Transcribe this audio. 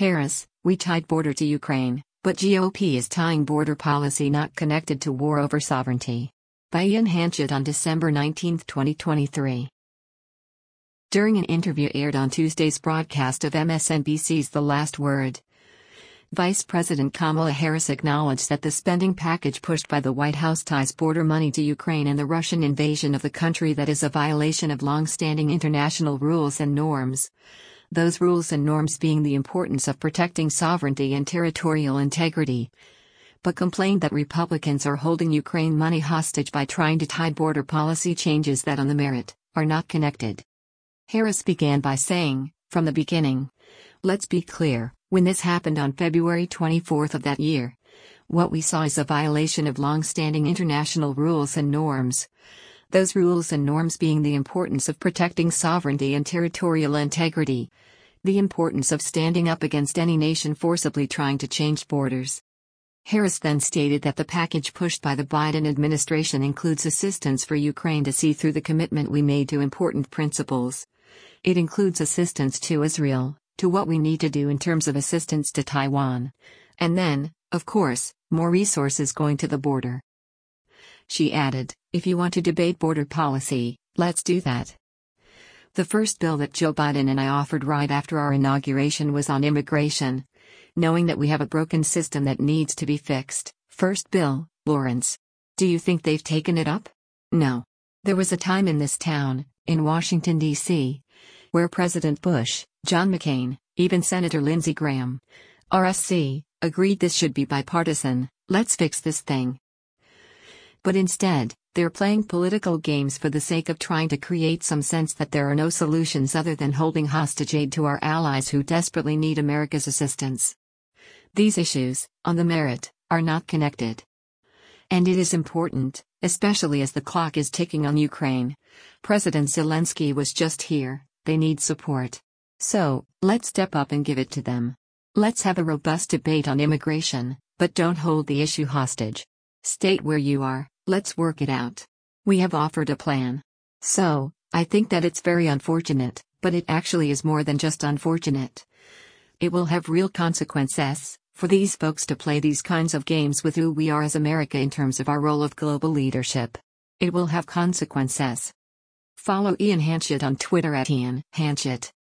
Harris, we tied border to Ukraine, but GOP is tying border policy not connected to war over sovereignty. By Ian Hanchett on December 19, 2023. During an interview aired on Tuesday's broadcast of MSNBC's The Last Word, Vice President Kamala Harris acknowledged that the spending package pushed by the White House ties border money to Ukraine and the Russian invasion of the country that is a violation of long-standing international rules and norms. Those rules and norms being the importance of protecting sovereignty and territorial integrity. But complained that Republicans are holding Ukraine money hostage by trying to tie border policy changes that on the merit are not connected. Harris began by saying, from the beginning, let's be clear, when this happened on February 24 of that year, what we saw is a violation of long-standing international rules and norms. Those rules and norms being the importance of protecting sovereignty and territorial integrity, the importance of standing up against any nation forcibly trying to change borders. Harris then stated that the package pushed by the Biden administration includes assistance for Ukraine to see through the commitment we made to important principles. It includes assistance to Israel, to what we need to do in terms of assistance to Taiwan. And then, of course, more resources going to the border. She added, if you want to debate border policy, let's do that. The first bill that Joe Biden and I offered right after our inauguration was on immigration. Knowing that we have a broken system that needs to be fixed. First bill, Lawrence. Do you think they've taken it up? No. There was a time in this town, in Washington, D.C., where President Bush, John McCain, even Senator Lindsey Graham, RSC, agreed this should be bipartisan, let's fix this thing. But instead, they're playing political games for the sake of trying to create some sense that there are no solutions other than holding hostage aid to our allies who desperately need America's assistance. These issues, on the merit, are not connected. And it is important, especially as the clock is ticking on Ukraine. President Zelensky was just here, they need support. So, let's step up and give it to them. Let's have a robust debate on immigration, but don't hold the issue hostage. State where you are, let's work it out. We have offered a plan. So, I think that it's very unfortunate, but it actually is more than just unfortunate. It will have real consequences for these folks to play these kinds of games with who we are as America in terms of our role of global leadership. It will have consequences. Follow Ian Hanchett on Twitter @Ian Hanchett.